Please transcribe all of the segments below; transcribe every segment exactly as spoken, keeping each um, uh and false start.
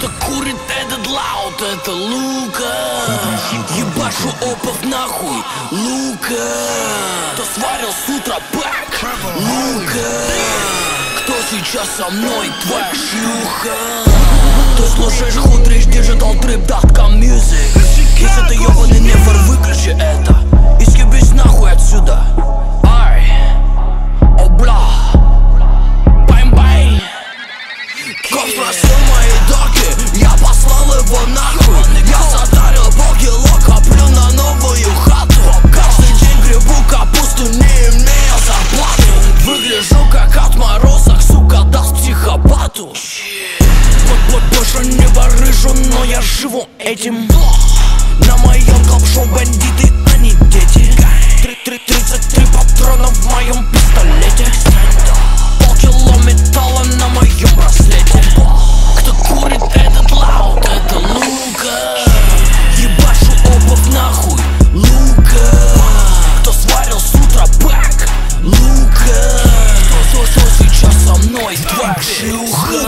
Кто курит этот лаут, это Лука. Ебашу опов нахуй, Лука. Кто сварил с утра бэк, Лука. Кто сейчас со мной, твоя шлюха. Ты слушаешь худришь digital trip dot com music. Если ты ёбаный нефор, выключи это и съебись нахуй отсюда. Ай, о бля, байн-байн. Коп спросил мои доки, я послал его нахуй. Я затарил полкило, коплю на новую хату. Каждый день гребу капусту, не имея зарплаты. Выгляжу как отморозок, сука, даст психопату. Больше не барыжу, но я живу этим. На моем клаб-шоу бандиты, а не дети. Тридцать три патрона в моем пистолете. Полкило металла на моем браслете. Кто курит этот лаут, это Лука. Ебашу опов нахуй, Лука. Кто сварил с утра бэк, Лука. Кто, кто сейчас со мной, твоя шлюха.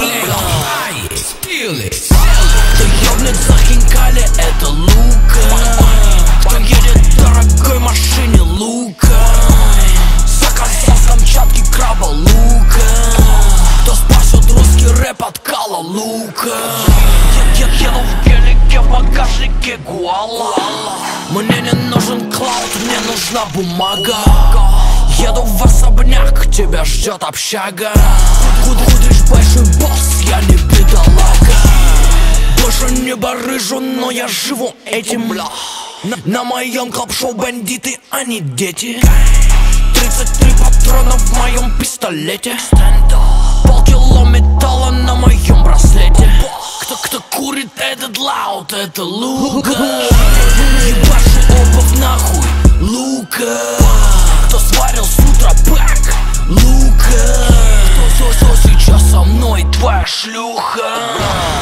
Кто ёбнет за хинкали, это Лука. Кто едет в дорогой машине, Лука. Заказал с Камчатки краба, Лука. Кто спасет русский рэп от Кала, Лука. Я, я еду в гелике, в багажнике Гуала. Мне не нужен клауд, мне нужна бумага. Еду в особняк, тебя ждет общага. Худришь большой босс, я не бедолага. Больше не барыжу, но я живу этим. На, на моем клаб-шоу бандиты, а не дети. Тридцать три патрона в моем пистолете. Полкило металла на моем браслете. Кто, кто курит этот лаут, это Лука. Ебашу опов нахуй, Лука. Кто сварил с утра бэк, Лука. Кто, кто, кто сейчас со мной, твоя шлюха.